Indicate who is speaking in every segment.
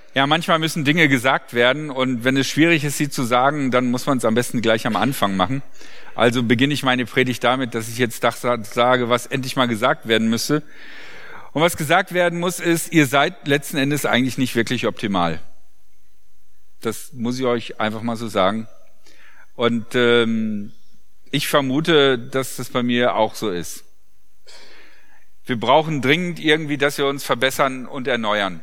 Speaker 1: Ja, manchmal müssen Dinge gesagt werden und wenn es schwierig ist, sie zu sagen, dann muss man es am besten gleich am Anfang machen. Also beginne ich meine Predigt damit, dass ich jetzt das sage, was endlich mal gesagt werden müsste. Und was gesagt werden muss, ist, ihr seid letzten Endes eigentlich nicht wirklich optimal. Das muss ich euch einfach mal so sagen. Und ich vermute, dass das bei mir auch so ist. Wir brauchen dringend irgendwie, dass wir uns verbessern und erneuern.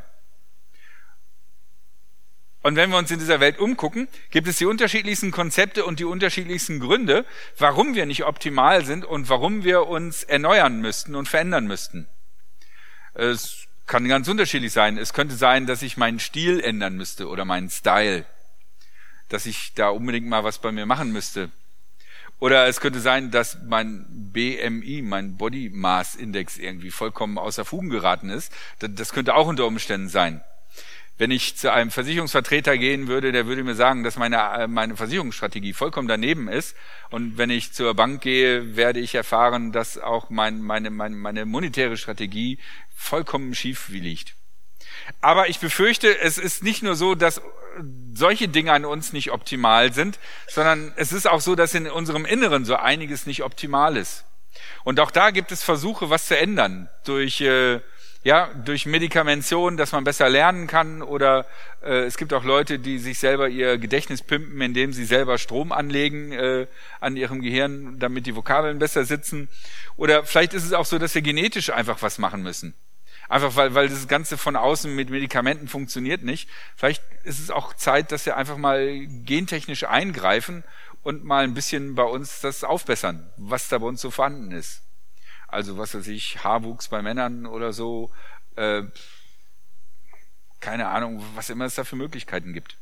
Speaker 1: Und wenn wir uns in dieser Welt umgucken, gibt es die unterschiedlichsten Konzepte und die unterschiedlichsten Gründe, warum wir nicht optimal sind und warum wir uns erneuern müssten und verändern müssten. Es kann ganz unterschiedlich sein. Es könnte sein, dass ich meinen Stil ändern müsste oder meinen Style, dass ich da unbedingt mal was bei mir machen müsste. Oder es könnte sein, dass mein BMI, mein Body Mass Index irgendwie vollkommen außer Fugen geraten ist. Das könnte auch unter Umständen sein. Wenn ich zu einem Versicherungsvertreter gehen würde, der würde mir sagen, dass meine Versicherungsstrategie vollkommen daneben ist. Und wenn ich zur Bank gehe, werde ich erfahren, dass auch meine monetäre Strategie vollkommen schief liegt. Aber ich befürchte, es ist nicht nur so, dass solche Dinge an uns nicht optimal sind, sondern es ist auch so, dass in unserem Inneren so einiges nicht optimal ist. Und auch da gibt es Versuche, was zu ändern. Durch Medikamention, dass man besser lernen kann, oder es gibt auch Leute, die sich selber ihr Gedächtnis pimpen, indem sie selber Strom anlegen an ihrem Gehirn, damit die Vokabeln besser sitzen. Oder vielleicht ist es auch so, dass wir genetisch einfach was machen müssen. Einfach weil das Ganze von außen mit Medikamenten funktioniert nicht. Vielleicht ist es auch Zeit, dass wir einfach mal gentechnisch eingreifen und mal ein bisschen bei uns das aufbessern, was da bei uns so vorhanden ist. Also was weiß ich, Haarwuchs bei Männern oder so, keine Ahnung, was immer es da für Möglichkeiten gibt.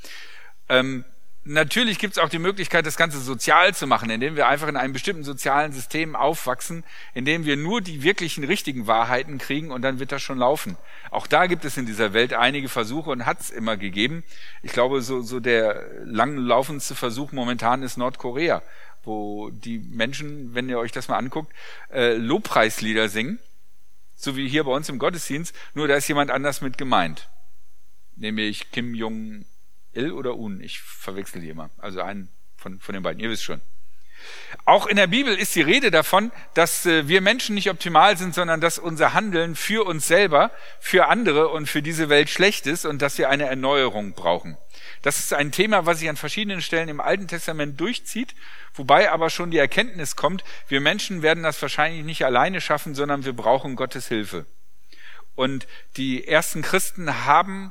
Speaker 1: Natürlich gibt es auch die Möglichkeit, das Ganze sozial zu machen, indem wir einfach in einem bestimmten sozialen System aufwachsen, indem wir nur die wirklichen, richtigen Wahrheiten kriegen und dann wird das schon laufen. Auch da gibt es in dieser Welt einige Versuche und hat es immer gegeben. Ich glaube, so der langlaufendste Versuch momentan ist Nordkorea, wo die Menschen, wenn ihr euch das mal anguckt, Lobpreislieder singen, so wie hier bei uns im Gottesdienst, nur da ist jemand anders mit gemeint. Nämlich Kim Jong-il oder Un, ich verwechsel die immer, also einen von den beiden, ihr wisst schon. Auch in der Bibel ist die Rede davon, dass wir Menschen nicht optimal sind, sondern dass unser Handeln für uns selber, für andere und für diese Welt schlecht ist und dass wir eine Erneuerung brauchen. Das ist ein Thema, was sich an verschiedenen Stellen im Alten Testament durchzieht, wobei aber schon die Erkenntnis kommt, wir Menschen werden das wahrscheinlich nicht alleine schaffen, sondern wir brauchen Gottes Hilfe. Und die ersten Christen haben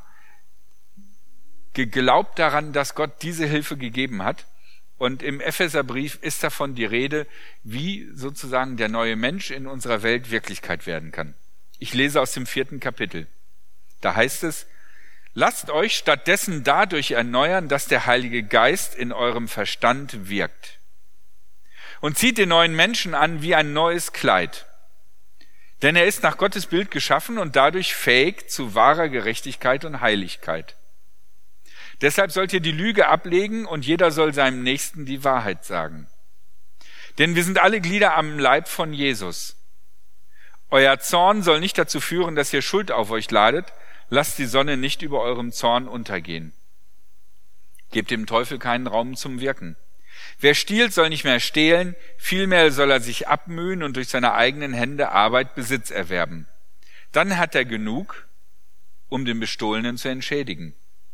Speaker 1: geglaubt daran, dass Gott diese Hilfe gegeben hat. Und im Epheserbrief ist davon die Rede, wie sozusagen der neue Mensch in unserer Welt Wirklichkeit werden kann. Ich lese aus dem 4. Kapitel. Da heißt es: Lasst euch stattdessen dadurch erneuern, dass der Heilige Geist in eurem Verstand wirkt. Und zieht den neuen Menschen an wie ein neues Kleid. Denn er ist nach Gottes Bild geschaffen und dadurch fähig zu wahrer Gerechtigkeit und Heiligkeit. Deshalb sollt ihr die Lüge ablegen und jeder soll seinem Nächsten die Wahrheit sagen. Denn wir sind alle Glieder am Leib von Jesus. Euer Zorn soll nicht dazu führen, dass ihr Schuld auf euch ladet. Lasst die Sonne nicht über eurem Zorn untergehen. Gebt dem Teufel keinen Raum zum Wirken. Wer stiehlt, soll nicht mehr stehlen, vielmehr soll er sich abmühen und durch seine eigenen Hände Arbeit Besitz erwerben. Dann hat er genug, um den Bestohlenen zu entschädigen.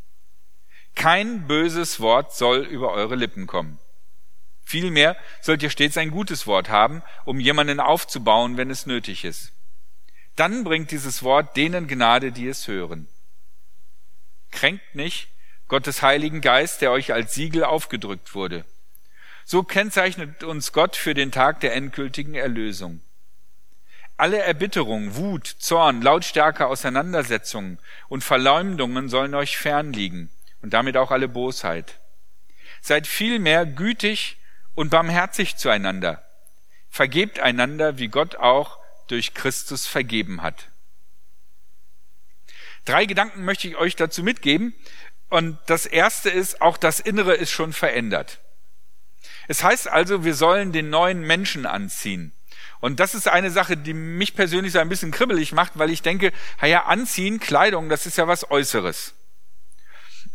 Speaker 1: Kein böses Wort soll über eure Lippen kommen. Vielmehr sollt ihr stets ein gutes Wort haben, um jemanden aufzubauen, wenn es nötig ist. Dann bringt dieses Wort denen Gnade, die es hören. Kränkt nicht Gottes Heiligen Geist, der euch als Siegel aufgedrückt wurde. So kennzeichnet uns Gott für den Tag der endgültigen Erlösung. Alle Erbitterung, Wut, Zorn, lautstarke Auseinandersetzungen und Verleumdungen sollen euch fernliegen und damit auch alle Bosheit. Seid vielmehr gütig und barmherzig zueinander. Vergebt einander, wie Gott auch durch Christus vergeben hat. 3 Gedanken möchte ich euch dazu mitgeben. Und das erste ist, auch das Innere ist schon verändert. Es heißt also, wir sollen den neuen Menschen anziehen. Und das ist eine Sache, die mich persönlich so ein bisschen kribbelig macht, weil ich denke, anziehen, Kleidung, das ist ja was Äußeres.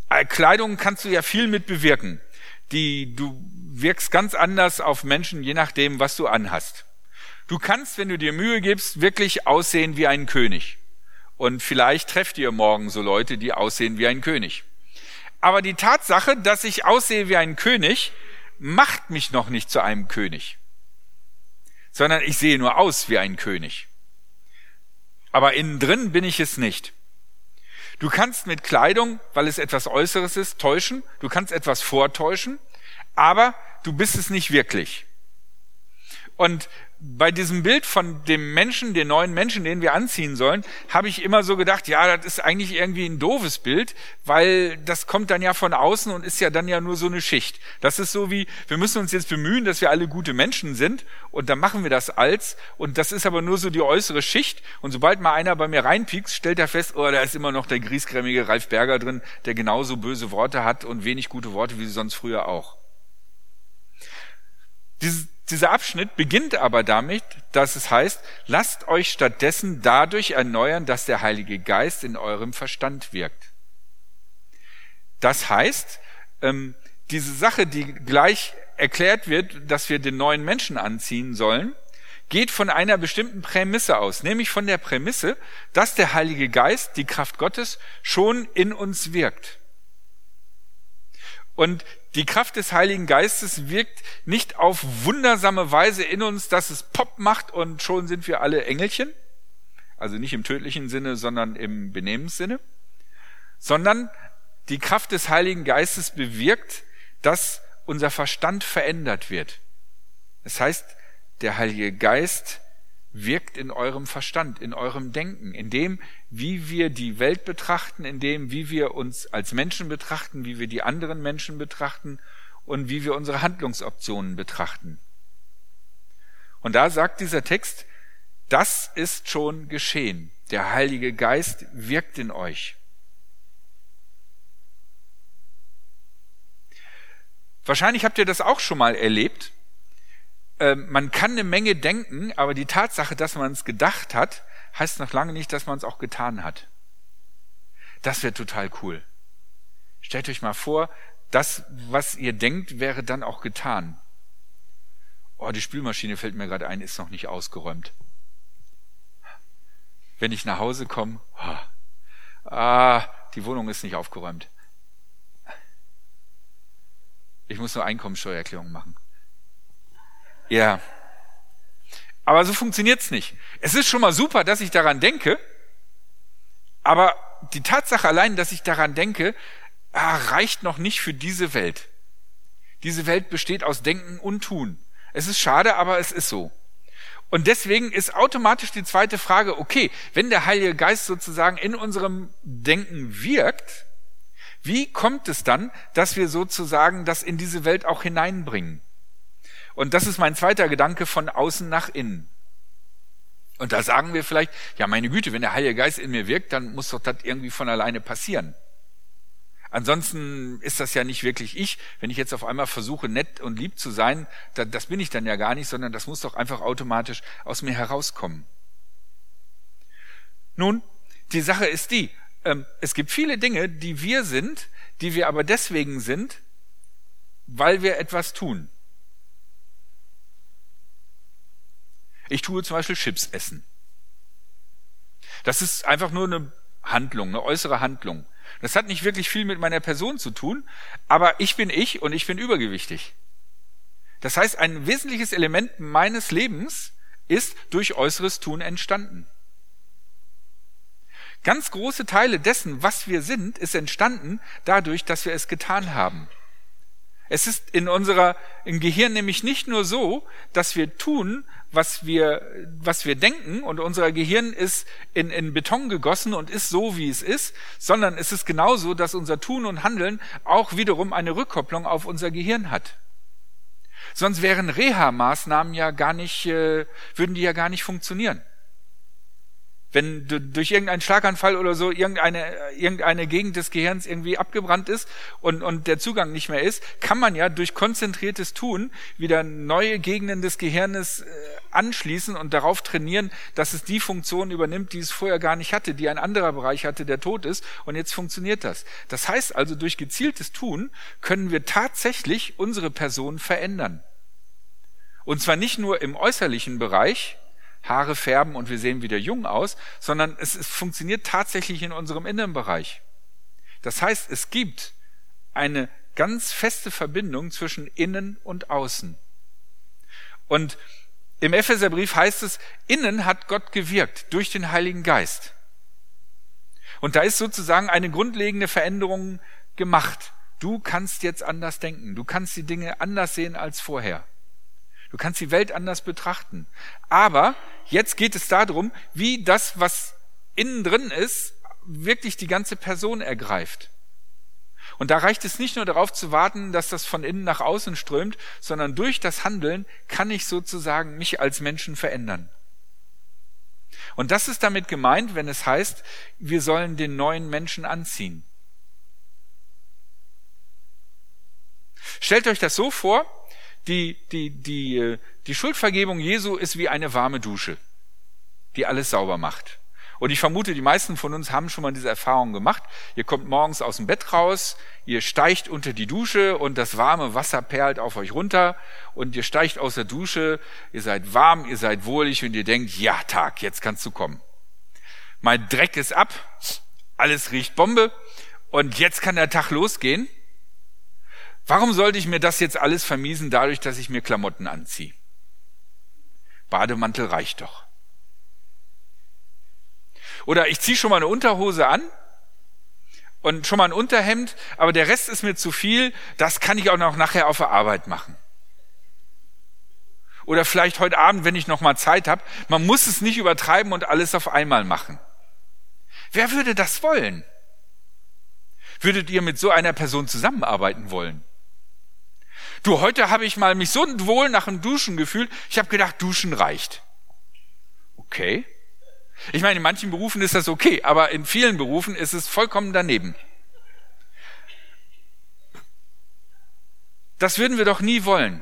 Speaker 1: Kleidung kannst du ja viel mit bewirken. Du wirkst ganz anders auf Menschen, je nachdem, was du anhast. Du kannst, wenn du dir Mühe gibst, wirklich aussehen wie ein König. Und vielleicht trefft ihr morgen so Leute, die aussehen wie ein König. Aber die Tatsache, dass ich aussehe wie ein König, macht mich noch nicht zu einem König. Sondern ich sehe nur aus wie ein König. Aber innen drin bin ich es nicht. Du kannst mit Kleidung, weil es etwas Äußeres ist, täuschen. Du kannst etwas vortäuschen, aber du bist es nicht wirklich. Und bei diesem Bild von dem Menschen, den neuen Menschen, den wir anziehen sollen, habe ich immer so gedacht, ja, das ist eigentlich irgendwie ein doofes Bild, weil das kommt dann ja von außen und ist ja dann ja nur so eine Schicht. Das ist so wie, wir müssen uns jetzt bemühen, dass wir alle gute Menschen sind und dann machen wir das und das ist aber nur so die äußere Schicht und sobald mal einer bei mir reinpiekst, stellt er fest, oh, da ist immer noch der griesgrämige Ralf Berger drin, der genauso böse Worte hat und wenig gute Worte wie sonst früher auch. Dieser Abschnitt beginnt aber damit, dass es heißt, lasst euch stattdessen dadurch erneuern, dass der Heilige Geist in eurem Verstand wirkt. Das heißt, diese Sache, die gleich erklärt wird, dass wir den neuen Menschen anziehen sollen, geht von einer bestimmten Prämisse aus, nämlich von der Prämisse, dass der Heilige Geist, die Kraft Gottes, schon in uns wirkt. Und die Kraft des Heiligen Geistes wirkt nicht auf wundersame Weise in uns, dass es Pop macht und schon sind wir alle Engelchen. Also nicht im tödlichen Sinne, sondern im Benehmenssinne. Sondern die Kraft des Heiligen Geistes bewirkt, dass unser Verstand verändert wird. Das heißt, der Heilige Geist wirkt in eurem Verstand, in eurem Denken, in dem, wie wir die Welt betrachten, in dem, wie wir uns als Menschen betrachten, wie wir die anderen Menschen betrachten und wie wir unsere Handlungsoptionen betrachten. Und da sagt dieser Text, das ist schon geschehen. Der Heilige Geist wirkt in euch. Wahrscheinlich habt ihr das auch schon mal erlebt. Man kann eine Menge denken, aber die Tatsache, dass man es gedacht hat, heißt noch lange nicht, dass man es auch getan hat. Das wäre total cool. Stellt euch mal vor, das, was ihr denkt, wäre dann auch getan. Oh, die Spülmaschine fällt mir gerade ein, ist noch nicht ausgeräumt. Wenn ich nach Hause komme, die Wohnung ist nicht aufgeräumt. Ich muss nur Einkommensteuererklärung machen. Ja, aber so funktioniert's nicht. Es ist schon mal super, dass ich daran denke, aber die Tatsache allein, dass ich daran denke, reicht noch nicht für diese Welt. Diese Welt besteht aus Denken und Tun. Es ist schade, aber es ist so. Und deswegen ist automatisch die zweite Frage, okay, wenn der Heilige Geist sozusagen in unserem Denken wirkt, wie kommt es dann, dass wir sozusagen das in diese Welt auch hineinbringen? Und das ist mein zweiter Gedanke, von außen nach innen. Und da sagen wir vielleicht, ja meine Güte, wenn der Heilige Geist in mir wirkt, dann muss doch das irgendwie von alleine passieren. Ansonsten ist das ja nicht wirklich ich. Wenn ich jetzt auf einmal versuche, nett und lieb zu sein, das bin ich dann ja gar nicht, sondern das muss doch einfach automatisch aus mir herauskommen. Nun, die Sache ist die, es gibt viele Dinge, die wir sind, die wir aber deswegen sind, weil wir etwas tun. Ich tue zum Beispiel Chips essen. Das ist einfach nur eine Handlung, eine äußere Handlung. Das hat nicht wirklich viel mit meiner Person zu tun, aber ich bin ich und ich bin übergewichtig. Das heißt, ein wesentliches Element meines Lebens ist durch äußeres Tun entstanden. Ganz große Teile dessen, was wir sind, ist entstanden dadurch, dass wir es getan haben. Es ist im Gehirn nämlich nicht nur so, dass wir tun, was wir denken und unser Gehirn ist in Beton gegossen und ist so, wie es ist, sondern es ist genauso, dass unser Tun und Handeln auch wiederum eine Rückkopplung auf unser Gehirn hat. Sonst wären Reha-Maßnahmen würden die ja gar nicht funktionieren. Wenn durch irgendeinen Schlaganfall oder so irgendeine Gegend des Gehirns irgendwie abgebrannt ist und der Zugang nicht mehr ist, kann man ja durch konzentriertes Tun wieder neue Gegenden des Gehirnes anschließen und darauf trainieren, dass es die Funktion übernimmt, die es vorher gar nicht hatte, die ein anderer Bereich hatte, der tot ist, und jetzt funktioniert das. Das heißt also, durch gezieltes Tun können wir tatsächlich unsere Person verändern. Und zwar nicht nur im äußerlichen Bereich, Haare färben und wir sehen wieder jung aus, sondern es funktioniert tatsächlich in unserem inneren Bereich. Das heißt, es gibt eine ganz feste Verbindung zwischen innen und außen. Und im Epheserbrief heißt es, innen hat Gott gewirkt durch den Heiligen Geist. Und da ist sozusagen eine grundlegende Veränderung gemacht. Du kannst jetzt anders denken. Du kannst die Dinge anders sehen als vorher. Du kannst die Welt anders betrachten. Aber jetzt geht es darum, wie das, was innen drin ist, wirklich die ganze Person ergreift. Und da reicht es nicht nur darauf zu warten, dass das von innen nach außen strömt, sondern durch das Handeln kann ich sozusagen mich als Menschen verändern. Und das ist damit gemeint, wenn es heißt, wir sollen den neuen Menschen anziehen. Stellt euch das so vor, die Schuldvergebung Jesu ist wie eine warme Dusche, die alles sauber macht. Und ich vermute, die meisten von uns haben schon mal diese Erfahrung gemacht. Ihr kommt morgens aus dem Bett raus, ihr steigt unter die Dusche und das warme Wasser perlt auf euch runter und ihr steigt aus der Dusche, ihr seid warm, ihr seid wohlig und ihr denkt, ja Tag, jetzt kannst du kommen. Mein Dreck ist ab, alles riecht Bombe und jetzt kann der Tag losgehen. Warum sollte ich mir das jetzt alles vermiesen, dadurch, dass ich mir Klamotten anziehe? Bademantel reicht doch. Oder ich ziehe schon mal eine Unterhose an und schon mal ein Unterhemd, aber der Rest ist mir zu viel, das kann ich auch noch nachher auf der Arbeit machen. Oder vielleicht heute Abend, wenn ich noch mal Zeit habe. Man muss es nicht übertreiben und alles auf einmal machen. Wer würde das wollen? Würdet ihr mit so einer Person zusammenarbeiten wollen? Du, heute habe ich mal mich so wohl nach dem Duschen gefühlt, ich habe gedacht, Duschen reicht. Okay. Ich meine, in manchen Berufen ist das okay, aber in vielen Berufen ist es vollkommen daneben. Das würden wir doch nie wollen.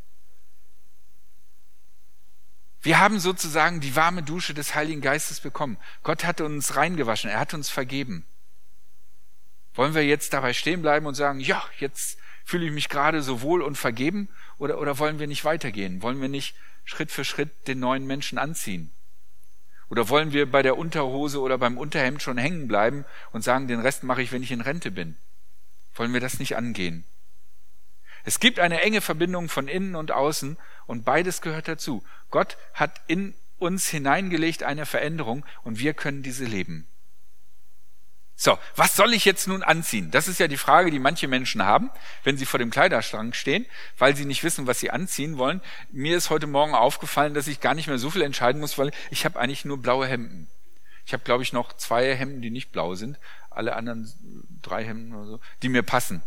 Speaker 1: Wir haben sozusagen die warme Dusche des Heiligen Geistes bekommen. Gott hat uns reingewaschen, er hat uns vergeben. Wollen wir jetzt dabei stehen bleiben und sagen, ja, jetzt fühle ich mich gerade so wohl und vergeben? Oder wollen wir nicht weitergehen? Wollen wir nicht Schritt für Schritt den neuen Menschen anziehen? Oder wollen wir bei der Unterhose oder beim Unterhemd schon hängen bleiben und sagen, den Rest mache ich, wenn ich in Rente bin? Wollen wir das nicht angehen? Es gibt eine enge Verbindung von innen und außen und beides gehört dazu. Gott hat in uns hineingelegt eine Veränderung und wir können diese leben. So, was soll ich jetzt nun anziehen? Das ist ja die Frage, die manche Menschen haben, wenn sie vor dem Kleiderschrank stehen, weil sie nicht wissen, was sie anziehen wollen. Mir ist heute Morgen aufgefallen, dass ich gar nicht mehr so viel entscheiden muss, weil ich habe eigentlich nur blaue Hemden. Ich habe, glaube ich, noch 2 Hemden, die nicht blau sind. Alle anderen 3 Hemden oder so, die mir passen.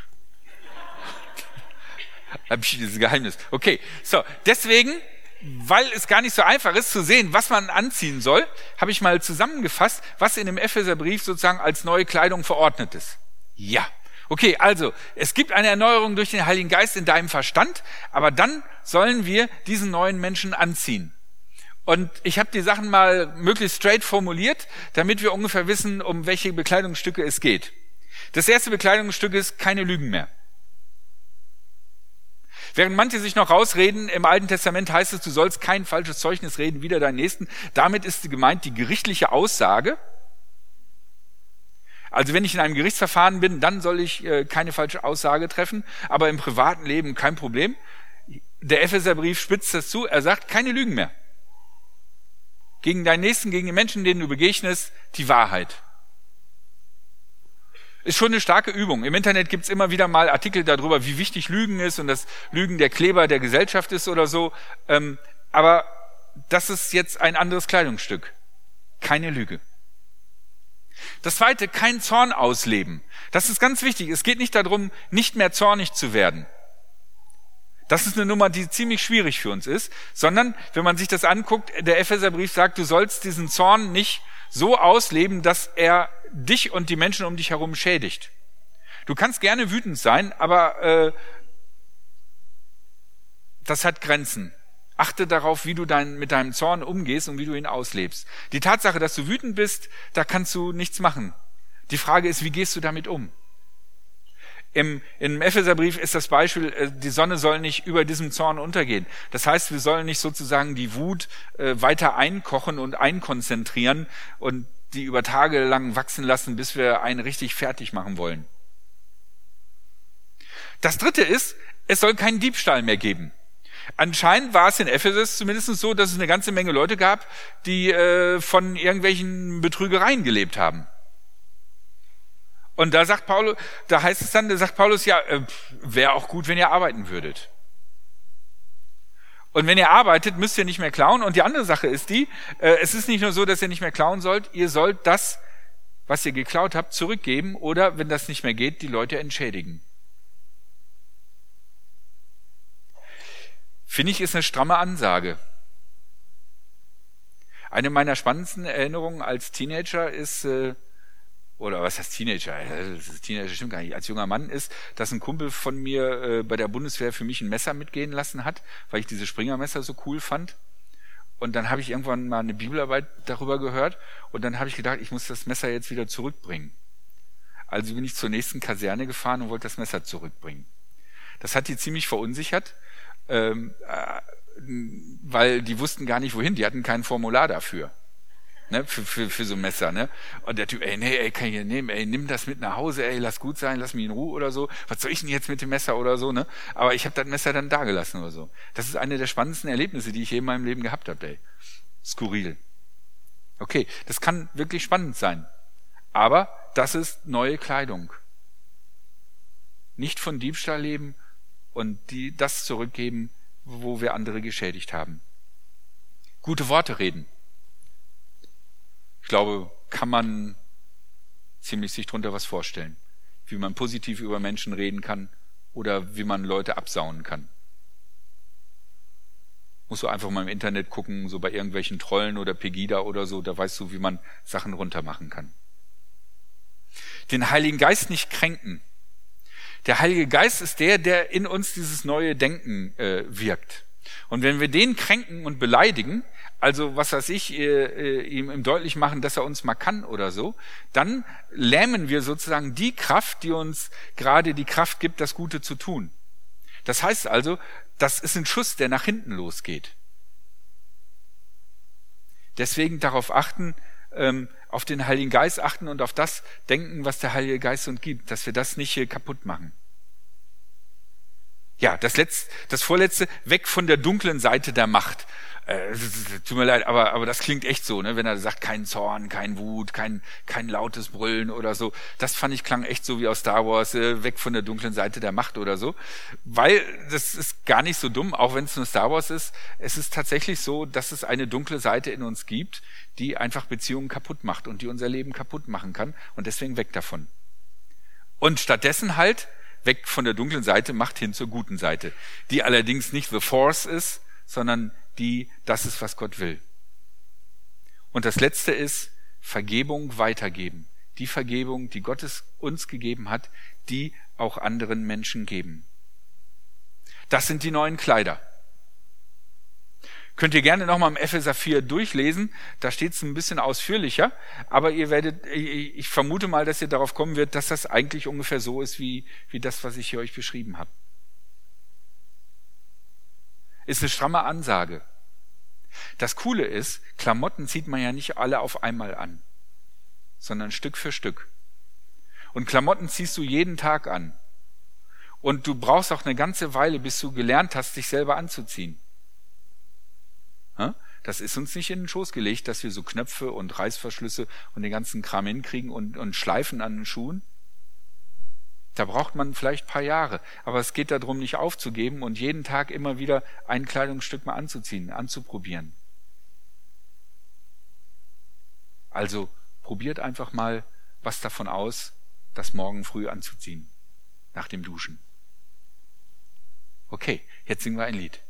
Speaker 1: Habe ich dieses Geheimnis. Okay, so, deswegen, weil es gar nicht so einfach ist zu sehen, was man anziehen soll, habe ich mal zusammengefasst, was in dem Epheserbrief sozusagen als neue Kleidung verordnet ist. Ja, okay, also es gibt eine Erneuerung durch den Heiligen Geist in deinem Verstand, aber dann sollen wir diesen neuen Menschen anziehen. Und ich habe die Sachen mal möglichst straight formuliert, damit wir ungefähr wissen, um welche Bekleidungsstücke es geht. Das erste Bekleidungsstück ist keine Lügen mehr. Während manche sich noch rausreden, im Alten Testament heißt es, du sollst kein falsches Zeugnis reden wider deinen Nächsten. Damit ist gemeint die gerichtliche Aussage. Also wenn ich in einem Gerichtsverfahren bin, dann soll ich keine falsche Aussage treffen, aber im privaten Leben kein Problem. Der Epheserbrief spitzt das zu, er sagt, keine Lügen mehr. Gegen deinen Nächsten, gegen die Menschen, denen du begegnest, die Wahrheit. Ist schon eine starke Übung. Im Internet gibt's immer wieder mal Artikel darüber, wie wichtig Lügen ist und dass Lügen der Kleber der Gesellschaft ist oder so. Aber das ist jetzt ein anderes Kleidungsstück. Keine Lüge. Das zweite, kein Zorn ausleben. Das ist ganz wichtig. Es geht nicht darum, nicht mehr zornig zu werden. Das ist eine Nummer, die ziemlich schwierig für uns ist, sondern wenn man sich das anguckt, der Epheserbrief sagt, du sollst diesen Zorn nicht so ausleben, dass er dich und die Menschen um dich herum schädigt. Du kannst gerne wütend sein, aber das hat Grenzen. Achte darauf, wie du mit deinem Zorn umgehst und wie du ihn auslebst. Die Tatsache, dass du wütend bist, da kannst du nichts machen. Die Frage ist, wie gehst du damit um? Im Epheserbrief ist das Beispiel, die Sonne soll nicht über diesem Zorn untergehen. Das heißt, wir sollen nicht sozusagen die Wut weiter einkochen und einkonzentrieren und die über Tage lang wachsen lassen, bis wir einen richtig fertig machen wollen. Das dritte ist, es soll keinen Diebstahl mehr geben. Anscheinend war es in Ephesus zumindest so, dass es eine ganze Menge Leute gab, die von irgendwelchen Betrügereien gelebt haben. Und da sagt Paulus, ja, wäre auch gut, wenn ihr arbeiten würdet. Und wenn ihr arbeitet, müsst ihr nicht mehr klauen. Und die andere Sache ist es ist nicht nur so, dass ihr nicht mehr klauen sollt, ihr sollt das, was ihr geklaut habt, zurückgeben oder, wenn das nicht mehr geht, die Leute entschädigen. Finde ich, ist eine stramme Ansage. Eine meiner spannendsten Erinnerungen als Teenager ist, oder was heißt Teenager? Teenager stimmt gar nicht. Als junger Mann ist, dass ein Kumpel von mir bei der Bundeswehr für mich ein Messer mitgehen lassen hat, weil ich diese Springermesser so cool fand. Und dann habe ich irgendwann mal eine Bibelarbeit darüber gehört und dann habe ich gedacht, ich muss das Messer jetzt wieder zurückbringen. Also bin ich zur nächsten Kaserne gefahren und wollte das Messer zurückbringen. Das hat die ziemlich verunsichert, weil die wussten gar nicht wohin, die hatten kein Formular dafür. Ne, für so ein Messer, ne? Und der Typ, kann ich hier nehmen, nimm das mit nach Hause, lass gut sein, lass mich in Ruhe oder so. Was soll ich denn jetzt mit dem Messer oder so, ne? Aber ich habe das Messer dann da gelassen oder so. Das ist eine der spannendsten Erlebnisse, die ich je in meinem Leben gehabt habe, Skurril. Okay, das kann wirklich spannend sein. Aber das ist neue Kleidung. Nicht von Diebstahl leben und das zurückgeben, wo wir andere geschädigt haben. Gute Worte reden. Ich glaube, kann man ziemlich sich drunter was vorstellen. Wie man positiv über Menschen reden kann oder wie man Leute absauen kann. Musst du einfach mal im Internet gucken, so bei irgendwelchen Trollen oder Pegida oder so, da weißt du, wie man Sachen runtermachen kann. Den Heiligen Geist nicht kränken. Der Heilige Geist ist der in uns dieses neue Denken wirkt. Und wenn wir den kränken und beleidigen, also was weiß ich, ihm deutlich machen, dass er uns mal kann oder so, dann lähmen wir sozusagen die Kraft, die uns gerade die Kraft gibt, das Gute zu tun. Das heißt also, das ist ein Schuss, der nach hinten losgeht. Deswegen darauf achten, auf den Heiligen Geist achten und auf das denken, was der Heilige Geist uns gibt, dass wir das nicht kaputt machen. Ja, das Vorletzte, weg von der dunklen Seite der Macht. Tut mir leid, aber das klingt echt so, ne? Wenn er sagt, kein Zorn, kein Wut, kein lautes Brüllen oder so. Das fand ich klang echt so wie aus Star Wars, weg von der dunklen Seite der Macht oder so. Weil das ist gar nicht so dumm, auch wenn es nur Star Wars ist. Es ist tatsächlich so, dass es eine dunkle Seite in uns gibt, die einfach Beziehungen kaputt macht und die unser Leben kaputt machen kann. Und deswegen weg davon. Und stattdessen halt weg von der dunklen Seite, macht hin zur guten Seite. Die allerdings nicht the Force ist, sondern das ist, was Gott will. Und das Letzte ist Vergebung weitergeben. Die Vergebung, die Gott uns gegeben hat, die auch anderen Menschen geben. Das sind die neuen Kleider. Könnt ihr gerne nochmal im Epheser 4 durchlesen, da steht es ein bisschen ausführlicher, aber ich vermute mal, dass ihr darauf kommen wird, dass das eigentlich ungefähr so ist, wie das, was ich hier euch beschrieben habe. Ist eine stramme Ansage. Das Coole ist, Klamotten zieht man ja nicht alle auf einmal an, sondern Stück für Stück. Und Klamotten ziehst du jeden Tag an. Und du brauchst auch eine ganze Weile, bis du gelernt hast, dich selber anzuziehen. Das ist uns nicht in den Schoß gelegt, dass wir so Knöpfe und Reißverschlüsse und den ganzen Kram hinkriegen und Schleifen an den Schuhen. Da braucht man vielleicht ein paar Jahre. Aber es geht darum, nicht aufzugeben und jeden Tag immer wieder ein Kleidungsstück mal anzuziehen, anzuprobieren. Also probiert einfach mal was davon aus, das morgen früh anzuziehen, nach dem Duschen. Okay, jetzt singen wir ein Lied.